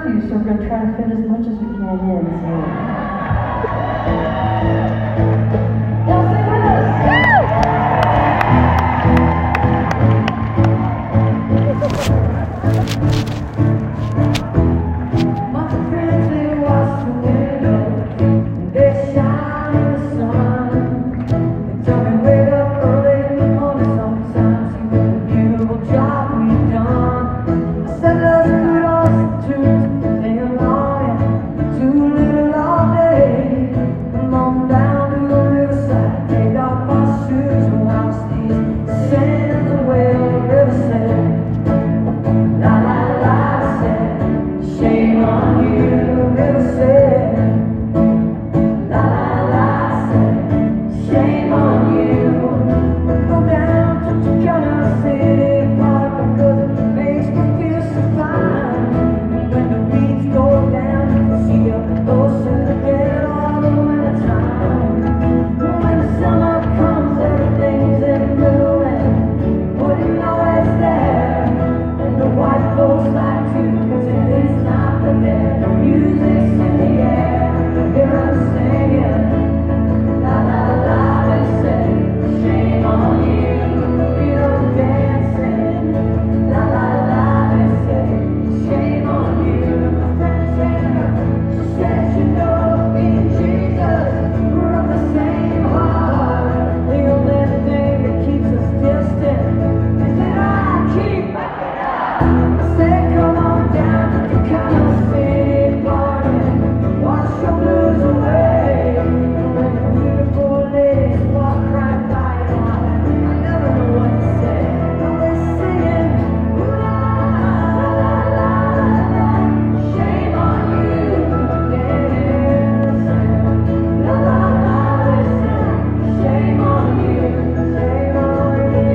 curfew, so we're going to try to fit as much as we can in. So. Y'all sing with us! My friends, they watch the window, and they shine in the sun. They tell me wake up early in the morning sometimes, see what a beautiful job we've done. I said let's put on some tunes, sing along and do a little all day. Come on down to the riverside, take off our shoes and watch these sands away on the riverside. La la la, said, shame on you, the river said. La la la, said, shame on you. Go down to Chicana City Park because it makes me feel so fine. When the weeds go down, you can see up close and forget all the winter time. When the summer comes, everything's in blue and wouldn't know it's there. And the white folks like to, cause it is not the bed. The music's in the air, you hear us singing. La la la, they say, shame on you, you know dancing. La la la, they say, shame on you. My friend Sarah, she says, you know, me and Jesus, we're of the same heart. The only thing that keeps us distant is that I keep backing up. I said, come on down to the kind of city party, wash your blues away. When the beautiful ladies walk right by you, I never know what to say. Always singing, ooh la la la la la, shame on you, dancing. La la la, they say, shame on you, shame on you.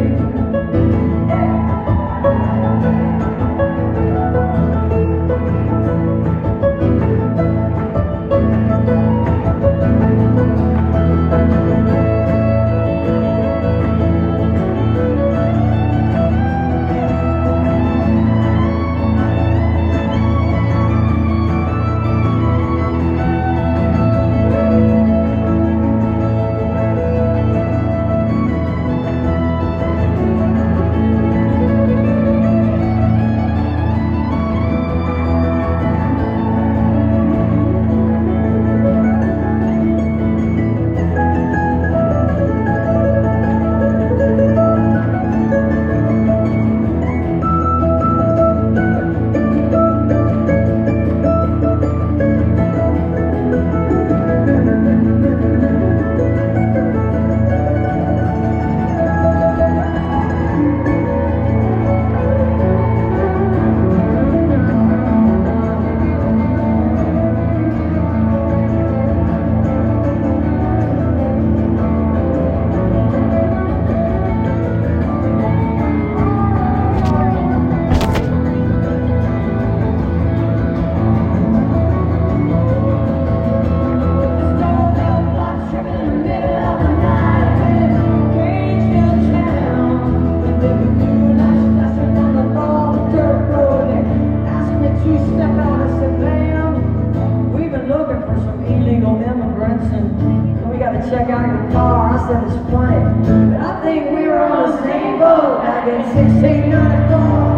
Check out your car. I said it's funny, but I think we were on the same boat back in 1694.